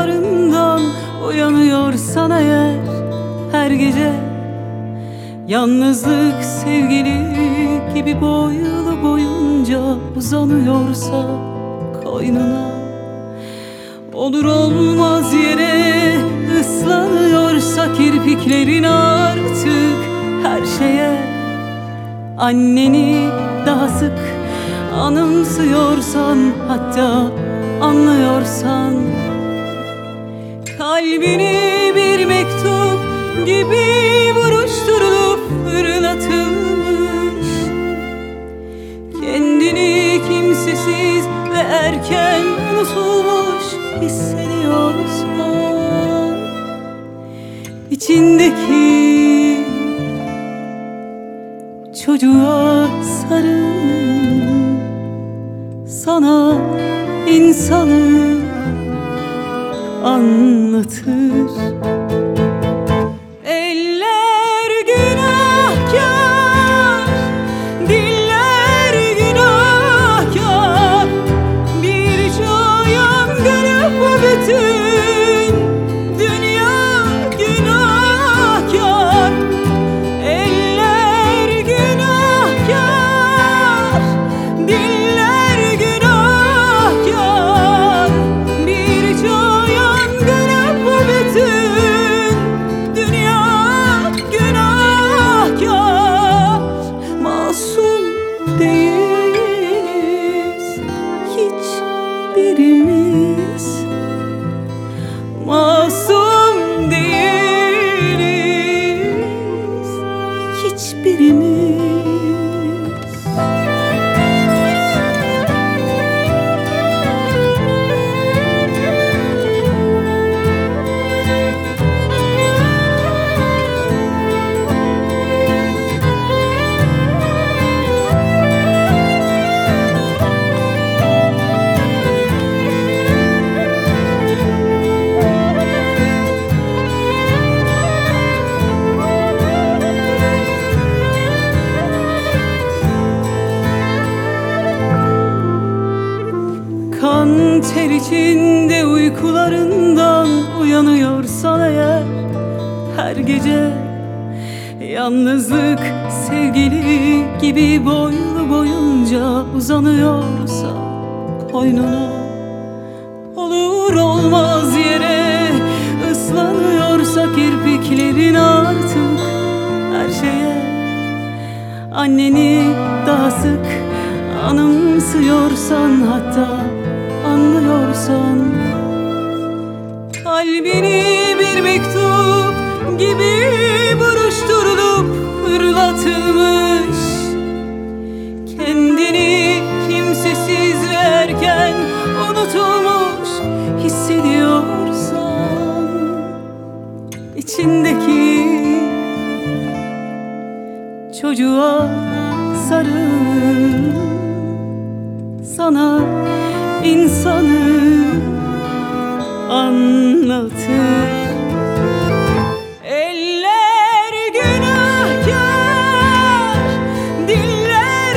uykularından uyanıyorsan eğer her gece, yalnızlık sevgili gibi boylu boyunca uzanıyorsa koynuna, olur olmaz yere ıslanıyorsa kirpiklerin artık her şeye, anneni daha sık anımsıyorsan, hatta anlıyorsan, kalbini bir mektup gibi buruşturulup fırlatılmış, kendini kimsesiz ve erken unutulmuş hissediyorsan, içindeki çocuğa sarıl, sana insanı anlatır. Eller günahkar, diller günahkar, birçok yangını bu bütün dünya günahkar. Eller günahkar, diller günahkar, birçok yangını bu bütün dünya günahkar. Masum değiliz hiçbirimiz, masum değiliz hiçbirimiz. Kan ter içinde uykularından uyanıyorsan eğer her gece, yalnızlık sevgili gibi boylu boyunca uzanıyorsa koynuna, olur olmaz yere ıslanıyorsa kirpiklerin artık her şeye, anneni daha sık anımsıyorsan, hatta anlıyorsan, kalbini bir mektup gibi buruşturulup fırlatılmış, kendini kimsesiz ve erken unutulmuş hissediyorsan, içindeki çocuğa sarıl, sana insanı anlatır. Eller günahkar, diller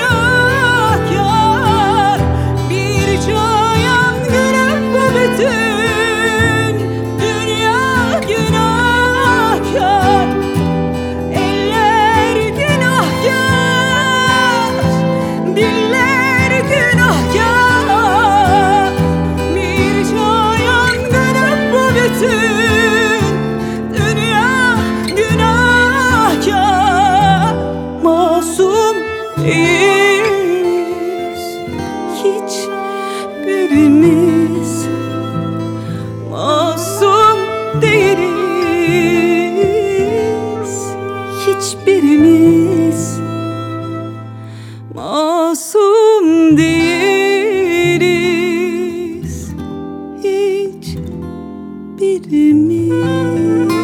günahkar, birçok yangını bu bütün dünya günahkar. Eller günahkar, diller günahkar, birçok yangını bu bütün dünya günahkar. Masum değiliz hiçbirimiz, masum değiliz hiçbirimiz, masum değiliz hiçbirimiz.